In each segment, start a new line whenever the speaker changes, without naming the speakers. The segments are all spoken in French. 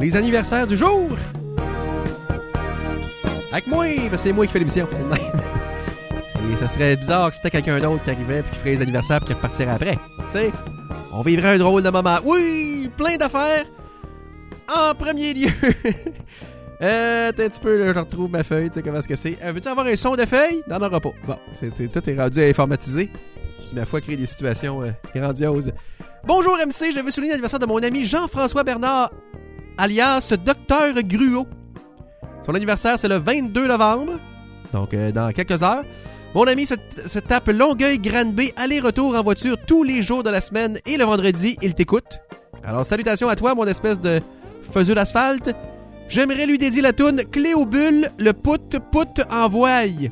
les anniversaires du jour. Avec moi, parce que c'est moi qui fais l'émission, c'est le même. Ça serait bizarre que c'était quelqu'un d'autre qui arrivait puis qui ferait les anniversaires puis qui repartirait après. Tu sais, on vivrait un drôle de moment. Oui, plein d'affaires. En premier lieu, t'as un petit peu, là, je retrouve ma feuille, tu sais comment est-ce que c'est. Veux-tu avoir un son de feuille? N'en aura pas. Bon, tout est rendu informatisé. Ce qui, ma foi, crée des situations grandioses. Bonjour MC, je veux souligner l'anniversaire de mon ami Jean-François Bernard, alias Docteur Gruau. Son anniversaire, c'est le 22 novembre, donc dans quelques heures. Mon ami se tape Longueuil-Granby, aller-retour en voiture tous les jours de la semaine et le vendredi, il t'écoute. Alors, salutations à toi, mon espèce de faiseux d'asphalte. J'aimerais lui dédier la toune Cléobule, le pout-pout en voile.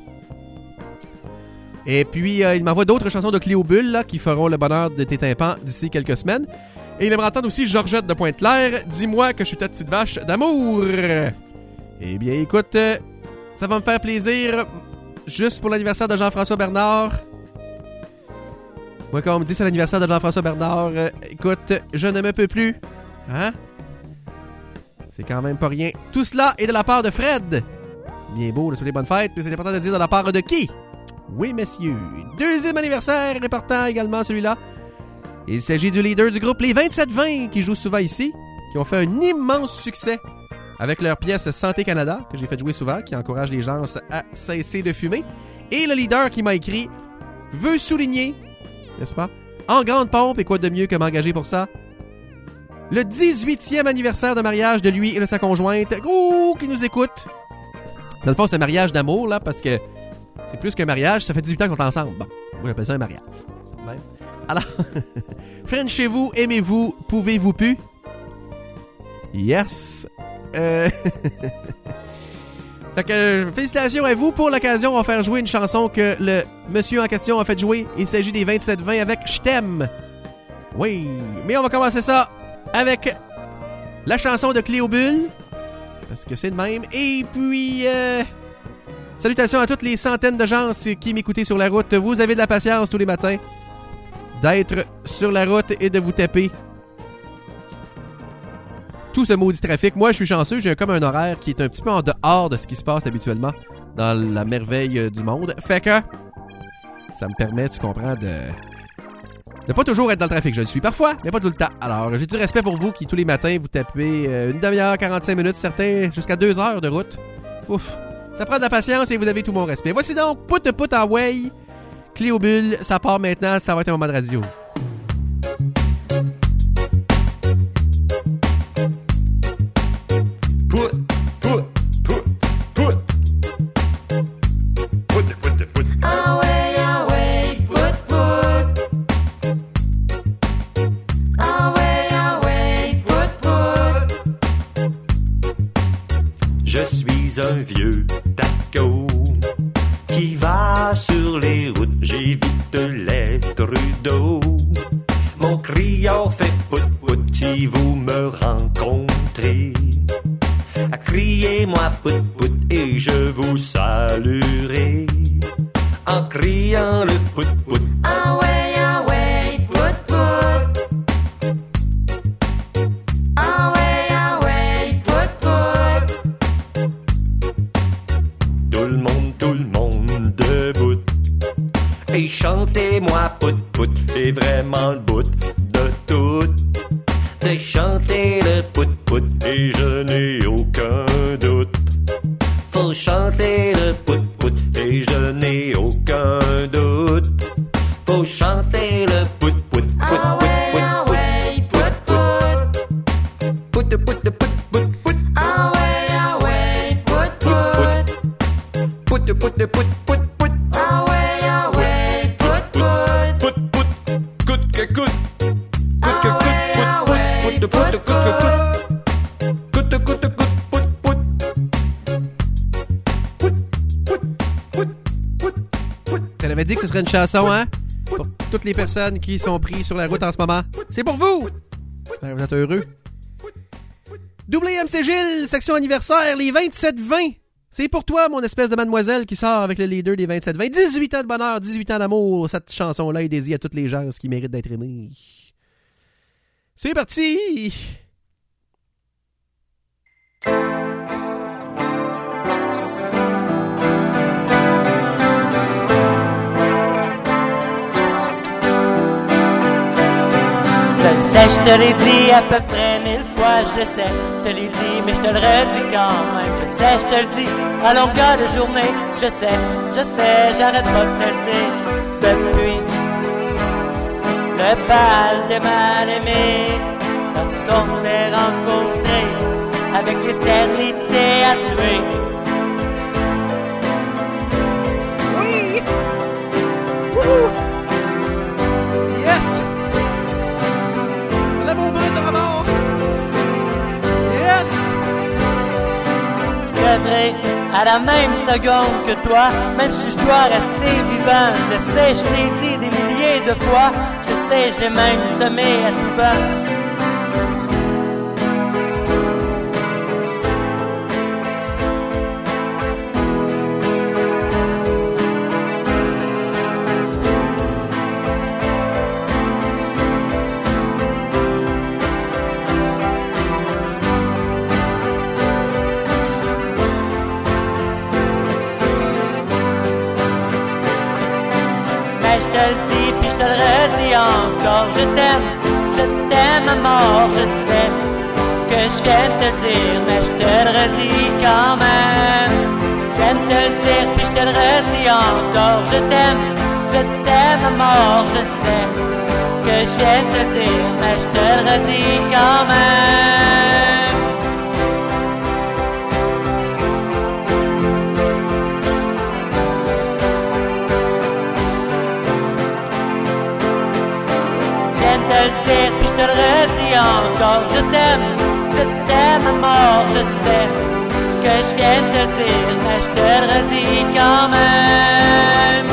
Et puis, il m'envoie d'autres chansons de Cléobule là, qui feront le bonheur de tes tympans d'ici quelques semaines. Et il aimerait entendre aussi Georgette de Pointe-Claire. Dis-moi que je suis ta petite vache d'amour. Eh bien, écoute, ça va me faire plaisir, juste pour l'anniversaire de Jean-François Bernard. Moi, quand on me dit c'est l'anniversaire de Jean-François Bernard, écoute, je ne me peux plus. Hein? C'est quand même pas rien. Tout cela est de la part de Fred. Bien beau de souhaiter bonne fête, mais c'est important de dire de la part de qui? Oui, messieurs. Deuxième anniversaire, important également celui-là. Il s'agit du leader du groupe Les 2720, qui joue souvent ici, qui ont fait un immense succès avec leur pièce Santé Canada, que j'ai fait jouer souvent, qui encourage les gens à cesser de fumer. Et le leader qui m'a écrit veut souligner, n'est-ce pas, en grande pompe, et quoi de mieux que m'engager pour ça, le 18e anniversaire de mariage de lui et de sa conjointe, qui nous écoute. Dans le fond, c'est un mariage d'amour, là, parce que c'est plus qu'un mariage, ça fait 18 ans qu'on est ensemble. Bon, moi j'appelle ça un mariage. Alors, Frenchez-vous, aimez-vous, pouvez-vous pu? Yes! Fait que félicitations à vous. Pour l'occasion, on va faire jouer une chanson que le monsieur en question a fait jouer. Il s'agit des 2720 avec Je t'aime. Oui, mais on va commencer ça avec la chanson de Cléobule, parce que c'est le même. Et puis salutations à toutes les centaines de gens qui m'écoutaient sur la route. Vous avez de la patience tous les matins d'être sur la route et de vous taper tout ce maudit trafic. Moi, je suis chanceux, j'ai comme un horaire qui est un petit peu en dehors de ce qui se passe habituellement dans la merveille du monde. Fait que ça me permet, tu comprends, de pas toujours être dans le trafic. Je le suis parfois, mais pas tout le temps. Alors, j'ai du respect pour vous qui, tous les matins, vous tapez une demi-heure, 45 minutes, certains jusqu'à 2 heures de route. Ouf, ça prend de la patience et vous avez tout mon respect. Voici donc Pout en way. Cléobule, ça part maintenant, ça va être un moment de radio.
Je suis un vieux taco qui va sur les routes, j'évite les trous d'eau. Mon criard fait pout-pout si vous me rencontrez. Criez-moi pout-pout et je vous saluerai en criant le pout-pout.
Ah ouais, pout-pout. Ah ouais, pout-pout.
Tout le monde debout. Et chantez-moi pout-pout, c'est vraiment le bout de tout. De chanter le pout-pout et je n'ai aucun doute. Faut chanter le pout-pout et je n'ai aucun doute. Faut chanter le pout-pout.
Ah ouais, pout-pout.
Pout-pout-pout-pout-pout.
Ah ouais, pout-pout.
Pout-pout-pout-pout-pout.
Ah ouais, pout-pout.
Pout-pout. Coûte que coûte. Coûte que coûte.
Elle avait dit que ce serait une chanson, hein? Pour toutes les personnes qui sont prises sur la route en ce moment. C'est pour vous! Vous êtes heureux? Doublé MC Gilles, section anniversaire, les 27-20. C'est pour toi, mon espèce de mademoiselle qui sort avec le leader des 27-20. 18 ans de bonheur, 18 ans d'amour. Cette chanson-là est dédiée à toutes les gens qui méritent d'être aimés. C'est parti!
Je le sais, je te l'ai dit à peu près 1000 fois, je le sais, je te l'ai dit, mais je te le redis quand même. Je le sais, je te le dis à longueur de journée. Je sais, j'arrête pas de te le dire. Depuis le bal des mal-aimés, lorsqu'on s'est rencontrés, avec l'éternité à tuer.
Oui! Wouhou! Yes! L'amour brut à mort! Yes!
Je viendrai à la même seconde que toi, même si je dois rester vivant. Je le sais, je l'ai dit des milliers de fois. Je sais, je l'ai même semé à tout vent. Je te le dis, puis je te le redis encore. Je t'aime à mort. Je sais que je viens de te dire, mais je te le redis quand même. Je viens de te le dire, puis je te le redis encore. Je t'aime à mort. Je sais que je viens de te dire, mais je te le redis quand même. Je te le dire, puis je te le redis encore. Je t'aime à mort. Je sais que je viens de te dire, mais je te le redis quand même.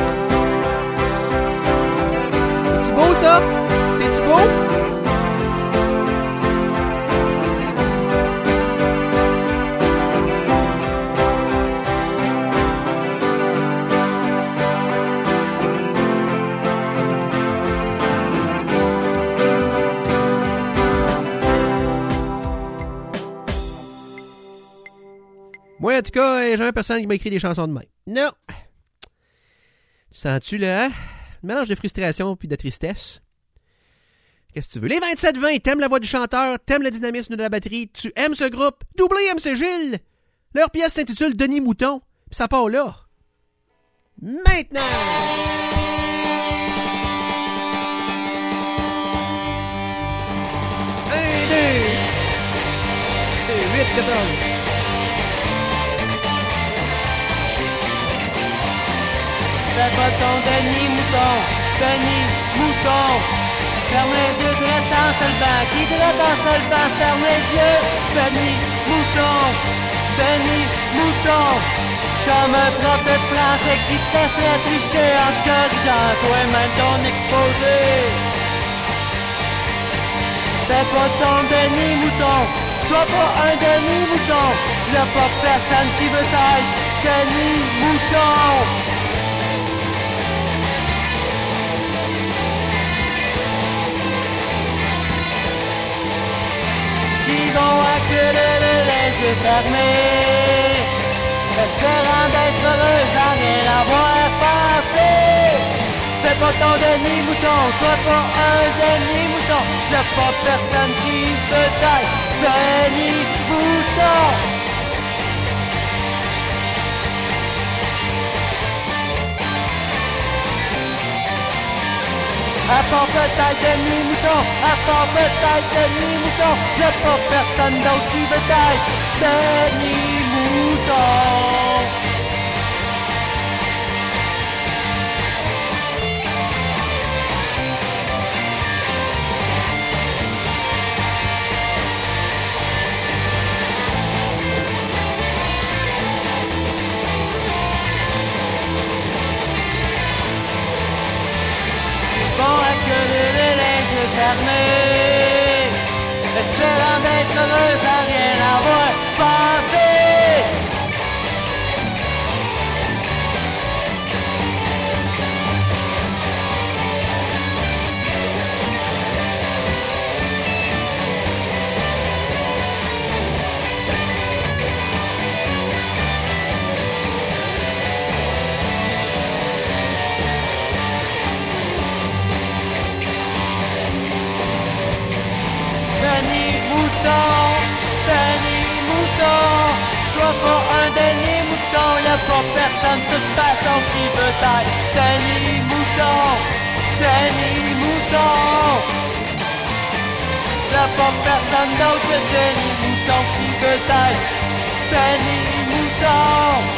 C'est-tu beau, ça? C'est-tu beau? Moi, en tout cas, il n'y a jamais personne qui m'a écrit des chansons de même. Non! Tu sens-tu, là, hein? Un mélange de frustration puis de tristesse. Qu'est-ce que tu veux? Les 27-20, t'aimes la voix du chanteur, t'aimes le dynamisme de la batterie, tu aimes ce groupe, doublé MC Gilles! Leur pièce s'intitule Denis Mouton, pis ça part là. Maintenant! 1, 2, 8, 14.
Fais pas ton Denis Mouton, Denis Mouton. Qui se ferme les yeux, drette en se levant. Qui drette en se levant, se ferme les yeux. Denis Mouton, Denis Mouton. Comme un prof de français qui te laisserait tricher en te corrigeant toi-même ton exposé. Fais pas ton Denis Mouton, sois pas un Denis Mouton. Y'a pas personne qui veut être Denis Mouton. Qui vont accueillir les yeux fermés, espérant d'être heureux sans rien avoir passé. Fais pas ton Denis Mouton, sois pas un Denis Mouton. Y'a pas personne qui peut être Denis Mouton. À part peut-être Denis Mouton, à part peut-être Denis Mouton, y'a pas personne d'autre qui veut être Denis Mouton. Les yeux fermés, espérant d'être heureux sans rien avoir passé. pas un dernier mouton, y'a pas personne de toute façon qui veut taille. Dernier mouton, dernier mouton. Y'a pas personne d'autre que Denis Mouton qui veut taille. Denis Mouton.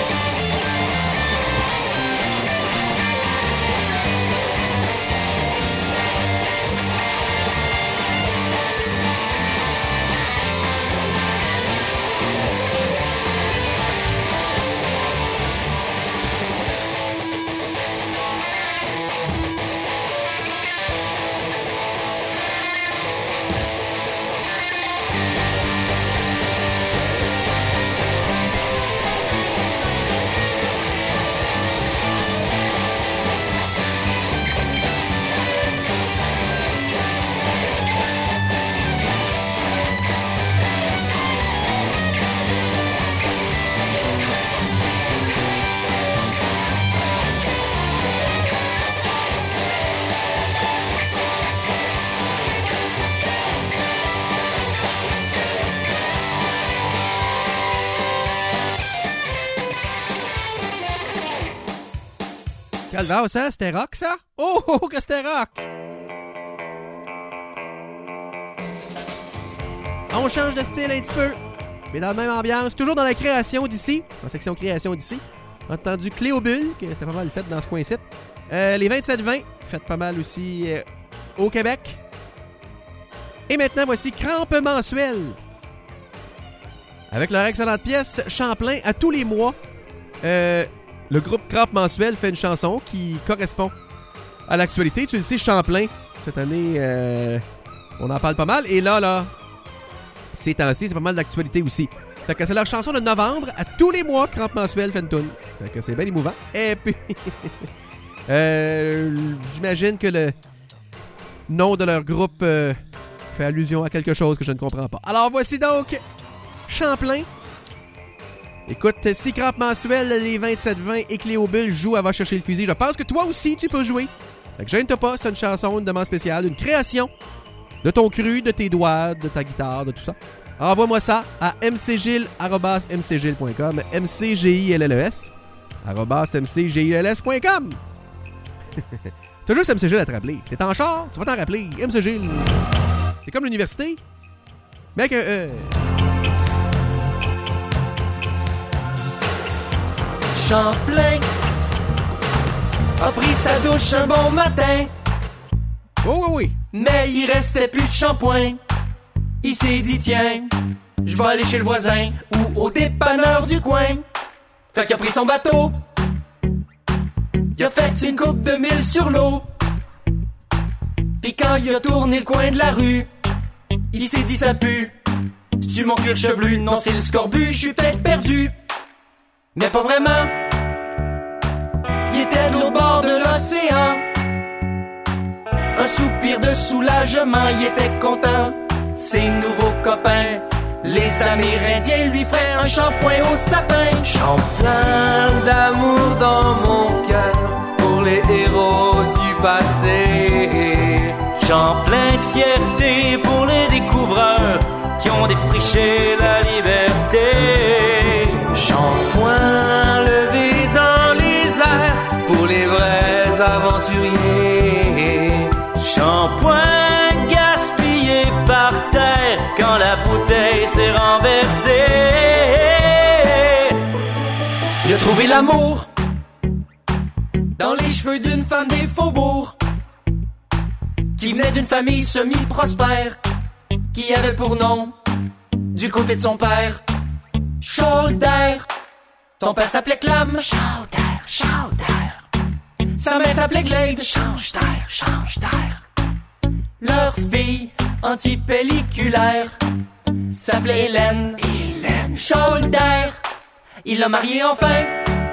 Calvaire, ça, c'était rock, ça? Oh, que c'était rock! On change de style un petit peu, mais dans la même ambiance, toujours dans la création d'ici, dans la section création d'ici. On a entendu Cléobulle, que c'était pas mal fait dans ce coin-ci. Les 27-20, fait pas mal aussi au Québec. Et maintenant, voici Crampe mensuelle. Avec leur excellente pièce Champlain, à tous les mois, le groupe Crampe mensuelle fait une chanson qui correspond à l'actualité. Tu le sais, Champlain, cette année, on en parle pas mal. Et là, ces temps-ci, c'est pas mal d'actualité aussi. Fait que c'est leur chanson de novembre. À tous les mois, Crampe mensuelle fait une toune. Fait que c'est bien émouvant. Et puis, j'imagine que le nom de leur groupe fait allusion à quelque chose que je ne comprends pas. Alors, voici donc Champlain. Écoute, si Crampe mensuelle, les 27-20 et Cléobulle jouent à Va chercher le fusil, je pense que toi aussi, tu peux jouer. Fait que gêne-toi pas, c'est une chanson, une demande spéciale, une création de ton cru, de tes doigts, de ta guitare, de tout ça. Envoie-moi ça à mcgilles@mcgilles.com, mcgilles @mcgilles.com. T'as juste MCGilles à te rappeler. T'es en char, tu vas t'en rappeler. MCGilles. C'est comme l'université, mais avec un
Champlain a pris sa douche un bon matin.
Oh oui.
Mais il restait plus de shampoing. Il s'est dit tiens, je vais aller chez le voisin ou au dépanneur du coin. Fait qu'il a pris son bateau. Il a fait une coupe de mille sur l'eau. Puis quand il a tourné le coin de la rue, il s'est dit ça pue. C'est-tu mon cuir chevelu? Non, c'est le scorbut, je suis peut-être perdu. Mais pas vraiment. Il était de l'autre bord de l'océan. Un soupir de soulagement, il était content. Ses nouveaux copains, les Amérindiens, lui feraient un shampoing au sapin.
Champlain d'amour dans mon cœur pour les héros du passé.
Champlain de fierté pour les découvreurs qui ont défriché la liberté.
Shampoing levé dans les airs pour les vrais aventuriers.
Shampoing gaspillé par terre quand la bouteille s'est renversée.
Il a trouvé l'amour
dans les cheveux d'une femme des faubourgs qui venait d'une famille semi-prospère, qui avait pour nom, du côté de son père, Chauder. Son père s'appelait Clam, Chauder. Sa mère s'appelait Glade, change d'air. Leur fille, antipelliculaire, s'appelait Hélène, Chauder. Il l'a mariée enfin,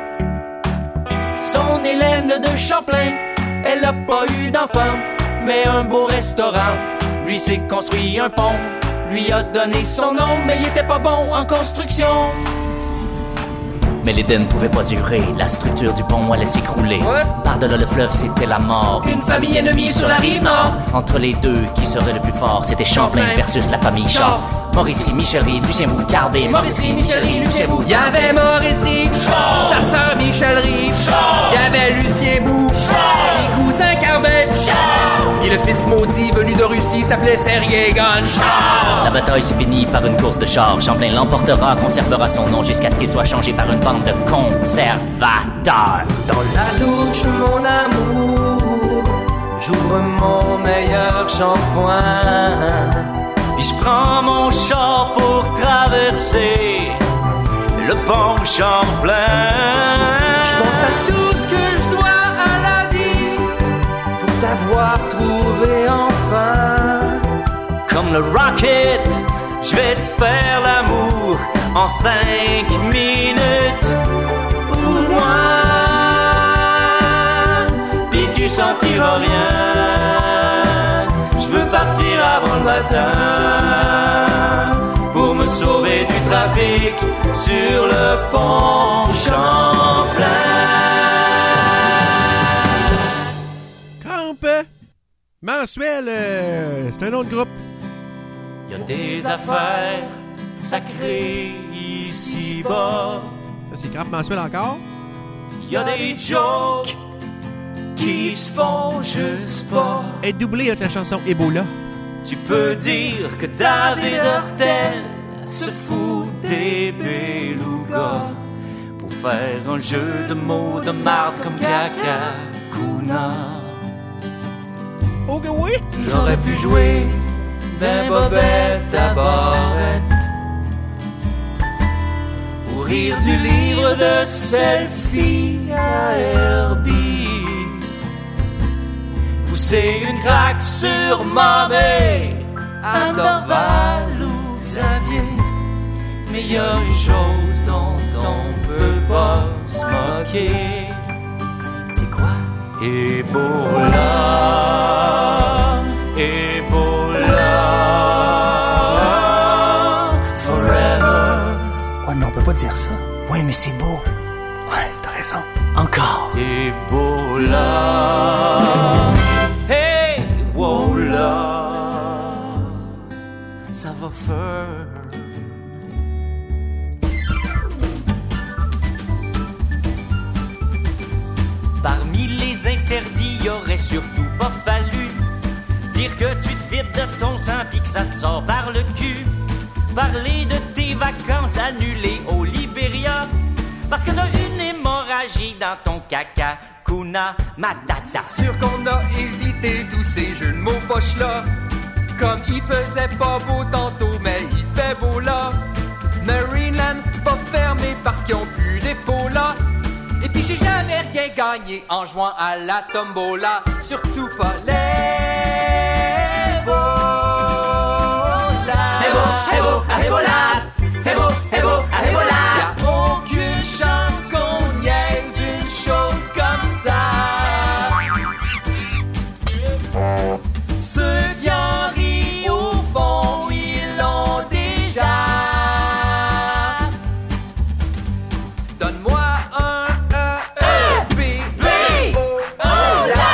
son Hélène de Champlain. Elle a pas eu d'enfant, mais un beau restaurant. Lui s'est construit un pont, lui a donné son nom, mais il était pas bon en construction.
Mais l'Éden ne pouvait pas durer, la structure du pont allait s'écrouler.
What?
Par-delà le fleuve, c'était la mort.
Une famille ennemie sur la rive nord.
Entre les deux, qui serait le plus fort? C'était Champlain versus la famille Char. Mauricerie, Michelerie, Lucien Bou, Cardé.
Mauricerie, Michelerie, Lucien Bou. Y avait Mauricerie, sa sœur Michelerie, y avait Lucien Bou, les cousins Carbet, et le fils maudit venu de Russie s'appelait Sergei Gon.
La bataille s'est finie par une course de chars. Champlain l'emportera, conservera son nom jusqu'à ce qu'il soit changé par une bande de conservateurs.
Dans la douche, mon amour, j'ouvre mon meilleur shampoing.
Puis je prends mon char pour traverser le pont Champlain.
Je pense à tout ce que je dois à la vie pour t'avoir trouvé enfin.
Comme le Rocket, je vais te faire l'amour en 5 minutes ou moins. Puis tu sentiras rien. Je veux partir avant le matin pour me sauver du trafic sur le pont Champlain.
Crampe mensuel, c'est un autre groupe.
Y a des affaires sacrées ici-bas.
Ça, c'est Crampe mensuel encore.
Y a des jokes qui se font juste pas.
Et doublé avec la chanson Ebola.
Tu peux dire que David Hurtel se fout des belugas pour faire un jeu de mots de marde comme Caca Kuna.
Ok, oui.
J'aurais pu jouer d'un bobette à barrette
Ou rire du livre de selfie à Herbie. Pousser une craque sur Mamé à Dorval ou Xavier. Mais y a une chose dont on peut pas se moquer. C'est quoi? Ebola, Ebola, forever.
Ouais, mais on peut pas dire ça. Ouais, mais c'est beau. Ouais, t'as raison.
Encore. Ebola, hey, voilà, ça va faire. Parmi les interdits, y aurait surtout pas fallu dire que tu te vides de ton sang pis que ça te sort par le cul. Parler de tes vacances annulées au Libéria parce que t'as une hémorragie dans ton caca. Kuna Matata.
Sûr qu'on a évité tous ces jeux de mots poches là. Comme il faisait pas beau tantôt, mais il fait beau là. Marineland pas fermé parce qu'ils ont plus d'épaule là. Et puis j'ai jamais rien gagné en jouant à la tombola. Surtout pas les Ebola. Ebola. Y'a aucune chance qu'on niaise une chose comme ça. Ceux qui en rient au fond, ils l'ont déjà. Donne-moi un B-O-O-La.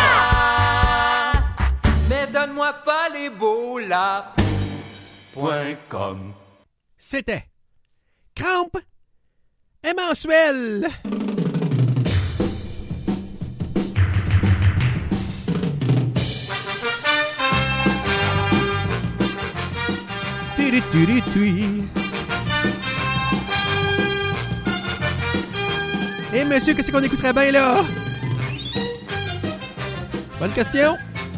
Mais donne-moi pas l'Ebola.com.
C'était Crampe et mensuel. Et monsieur, qu'est-ce qu'on écouterait bien là? Bonne question.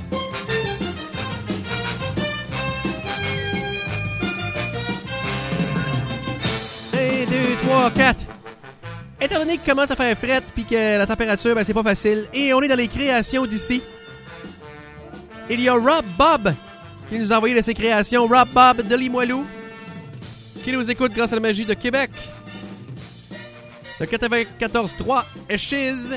Un, deux, trois, quatre. Étant donné qu'il commence à faire fret puis que la température, ben, c'est pas facile, et on est dans les créations d'ici, il y a Rob Bob qui nous a envoyé de ses créations. Rob Bob de Limoilou, qui nous écoute grâce à la magie de Québec. Le 94.3 est Chiz.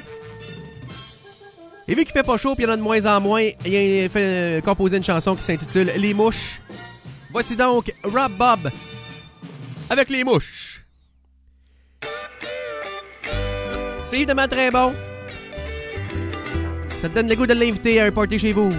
Et vu qu'il fait pas chaud puis il y en a de moins en moins, il a fait composer une chanson qui s'intitule Les Mouches. Voici donc Rob Bob avec Les Mouches. C'est évidemment très bon. Ça te donne le goût de l'inviter à un party chez vous.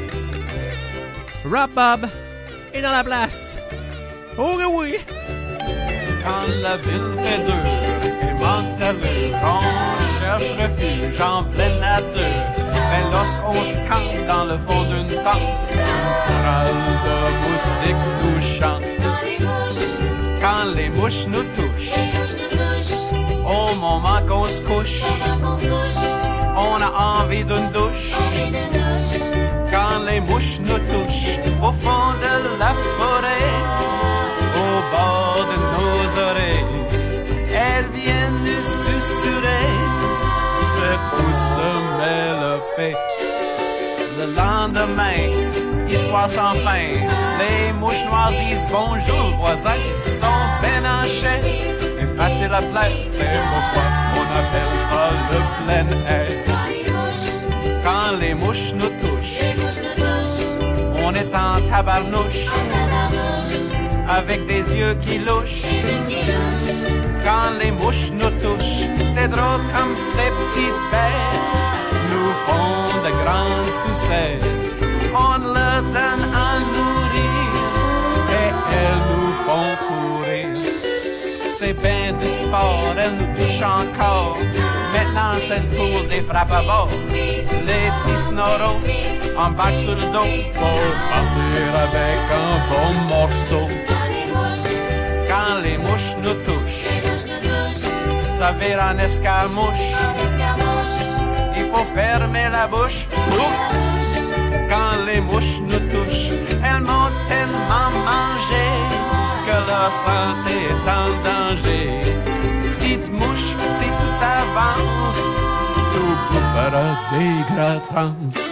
Rob Bob est dans la place. Oh oui!
Quand la ville fait dure et manque d'allure, on cherche refuge en pleine nature. Mais lorsqu'on se campe dans le fond d'une tente, un râle de moustiques nous chante. Quand les mouches nous touchent, au moment qu'on se couche, on a envie d'une douche. Quand les mouches nous touchent, au fond de la forêt, au bord de nos oreilles, elles viennent nous susurrer. C'est où se met le paix. Le lendemain, histoire sans fin, les mouches noires disent bonjour voisins, sont ben en chair et facile à plaire. C'est pourquoi on appelle ça le plein air. Quand les mouches nous touchent, on est en tabarnouche, avec des yeux qui louchent. Quand les mouches nous touchent, c'est drôle comme ces petites bêtes nous font de grandes sucettes. On leur donne à nourrir et elles nous font courir. C'est ben du sport, elles nous touchent encore. Maintenant c'est le tour des frappes à bord. Les petits snorros embarquent sur le dos pour partir avec un bon morceau. Quand les mouches nous touchent, ça vire en escarmouche. Il faut fermer la bouche. Quand les mouches nous touchent, elles m'ont tellement mangé que leur santé est en danger. Petite mouche, si tout avance, tout bouffera des gratrances.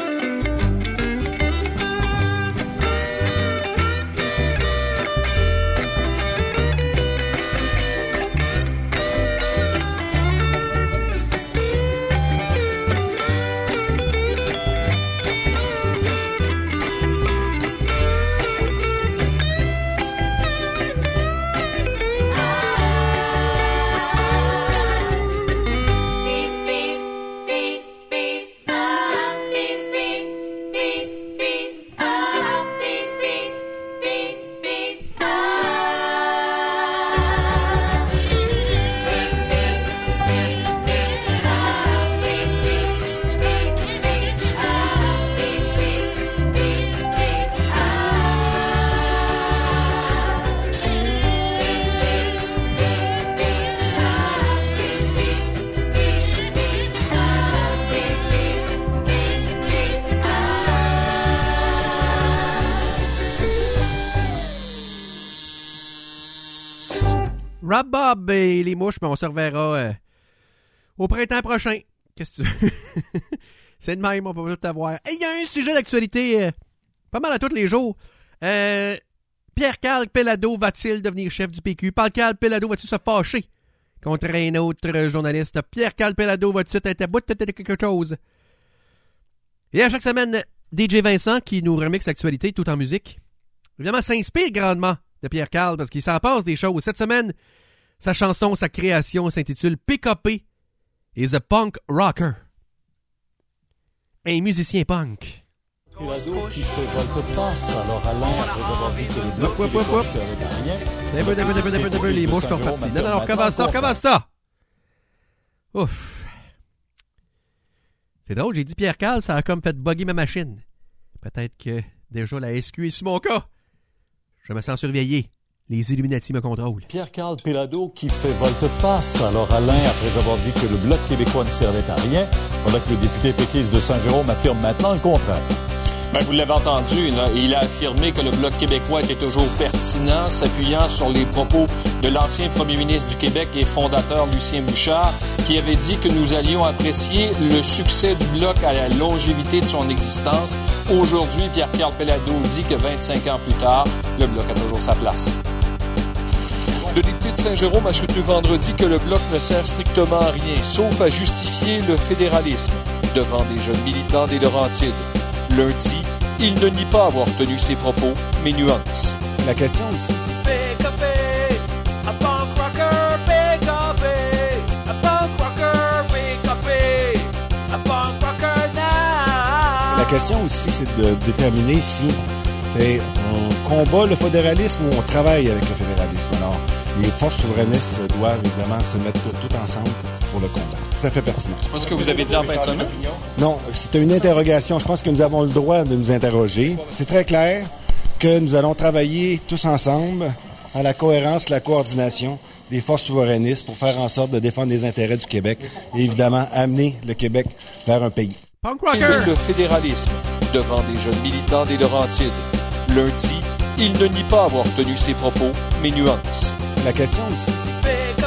Rob Bob et les mouches, mais on se reverra au printemps prochain. Qu'est-ce que tu veux? C'est de même, on peut pas tout avoir. Et il y a un sujet d'actualité pas mal à tous les jours. Pierre-Carl Péladeau va-t-il devenir chef du PQ? Pierre-Carl Péladeau va-t-il se fâcher contre un autre journaliste? Pierre-Carl Péladeau va-t-il être à bout de quelque chose? Et à chaque semaine, DJ Vincent qui nous remixe l'actualité tout en musique. Évidemment, s'inspire grandement de Pierre-Carl parce qu'il s'en passe des choses. Cette semaine, sa chanson, sa création s'intitule PKP is a punk rocker. Un musicien punk.
Péladeau qui fait volte-face, alors Alain, après avoir dit que le bloc servait à rien.
Les mouches sont partis. Non, commence ça. Ouf. C'est drôle, j'ai dit Pierre-Carl, ça a comme fait bugger ma machine. Peut-être que déjà la SQ est sur mon cas. Je me sens surveillé. Les Illuminati me contrôlent.
Pierre-Carl Péladeau qui fait volte-face, alors Alain, après avoir dit que le Bloc québécois ne servait à rien, pendant que le député péquiste de Saint-Jérôme affirme maintenant le contraire.
Ben, vous l'avez entendu, là, il a affirmé que le Bloc québécois était toujours pertinent, s'appuyant sur les propos de l'ancien premier ministre du Québec et fondateur Lucien Bouchard, qui avait dit que nous allions apprécier le succès du Bloc à la longévité de son existence. Aujourd'hui, Pierre-Carl Péladeau dit que 25 ans plus tard, le Bloc a toujours sa place. Le député de Saint-Jérôme a soutenu vendredi que le Bloc ne sert strictement à rien, sauf à justifier le fédéralisme devant des jeunes militants des Laurentides. Lundi, il ne nie pas avoir tenu ses propos, mais nuance.
La question ici, c'est...
PKP, a punk rocker, PKP, a punk rocker.
question aussi, c'est de déterminer si on combat le fédéralisme ou on travaille avec le fédéralisme. Alors, les forces souverainistes doivent évidemment se mettre tout ensemble pour le combat. Tout à fait pertinent.
C'est pas ce que vous avez dit en fin de semaine?
Non, c'était une interrogation. Je pense que nous avons le droit de nous interroger. C'est très clair que nous allons travailler tous ensemble à la cohérence, la coordination des forces souverainistes pour faire en sorte de défendre les intérêts du Québec et évidemment amener le Québec vers un pays.
Punk
Et le fédéralisme devant des jeunes militants des Laurentides. Lundi, il ne nie pas avoir tenu ses propos, mais nuance.
La question aussi, c'est...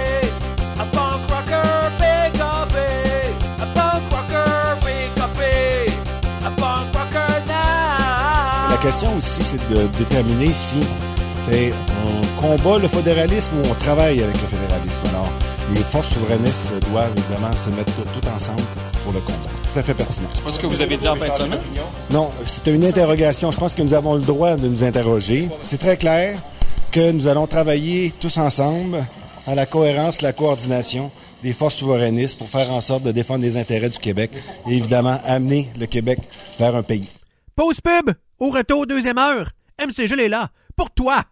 La question aussi, c'est de déterminer si on combat le fédéralisme ou on travaille avec le fédéralisme. Alors, les forces souverainistes doivent évidemment se mettre tout ensemble pour le combat. Tout à fait pertinent.
C'est pas ce que vous avez dit en fin de semaine?
Non, c'était une interrogation. Je pense que nous avons le droit de nous interroger. C'est très clair que nous allons travailler tous ensemble à la cohérence, la coordination des forces souverainistes pour faire en sorte de défendre les intérêts du Québec et évidemment amener le Québec vers un pays.
Pause pub! Au retour, deuxième heure. MC Jules est là. Pour toi!